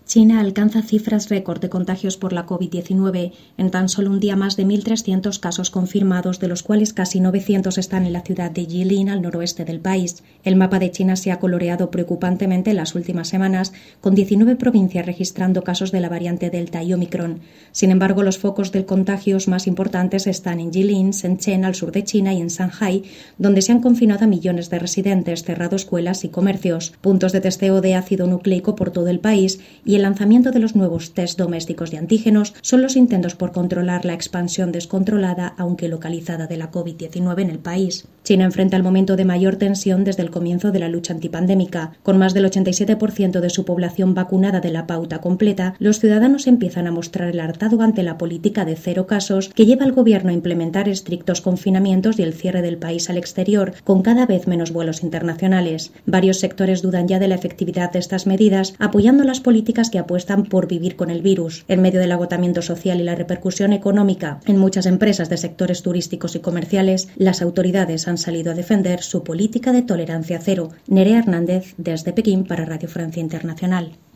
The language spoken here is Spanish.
China alcanza cifras récord de contagios por la COVID-19. En tan solo un día más de 1.300 casos confirmados, de los cuales casi 900 están en la ciudad de Jilin, al noroeste del país. El mapa de China se ha coloreado preocupantemente en las últimas semanas, con 19 provincias registrando casos de la variante Delta y Omicron. Sin embargo, los focos de contagios más importantes están en Jilin, Shenzhen, al sur de China, y en Shanghái, donde se han confinado a millones de residentes, cerrado escuelas y comercios, puntos de testeo de ácido nucleico por todo el país y el lanzamiento de los nuevos test domésticos de antígenos son los intentos por controlar la expansión descontrolada, aunque localizada, de la COVID-19 en el país. China enfrenta el momento de mayor tensión desde el comienzo de la lucha antipandémica. Con más del 87% de su población vacunada de la pauta completa, los ciudadanos empiezan a mostrar el hartazgo ante la política de cero casos que lleva al gobierno a implementar estrictos confinamientos y el cierre del país al exterior, con cada vez menos vuelos internacionales. Varios sectores dudan ya de la efectividad de estas medidas, apoyando las políticas que apuestan por vivir con el virus. En medio del agotamiento social y la repercusión económica en muchas empresas de sectores turísticos y comerciales, las autoridades han salido a defender su política de tolerancia cero. Nerea Hernández, desde Pekín, para Radio Francia Internacional.